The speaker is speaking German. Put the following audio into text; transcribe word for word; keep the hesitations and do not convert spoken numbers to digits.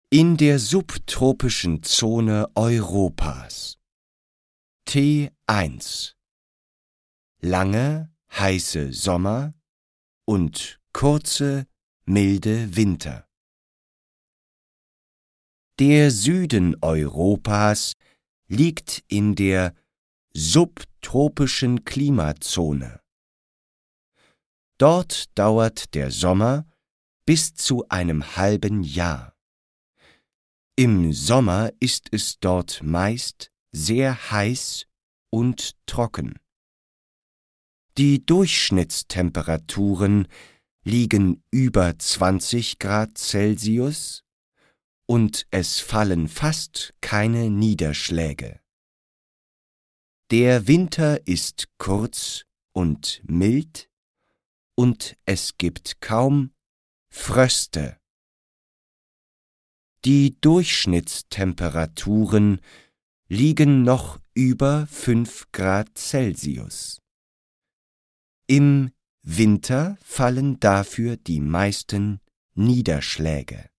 In der subtropischen Zone Europas. T eins. Lange, heiße Sommer und kurze, milde Winter. Der Süden Europas liegt in der subtropischen Klimazone. Dort dauert der Sommer bis zu einem halben Jahr. Im Sommer ist es dort meist sehr heiß und trocken. Die Durchschnittstemperaturen liegen über zwanzig Grad Celsius und es fallen fast keine Niederschläge. Der Winter ist kurz und mild und es gibt kaum Fröste. Die Durchschnittstemperaturen liegen noch über fünf Grad Celsius. Im Winter fallen dafür die meisten Niederschläge.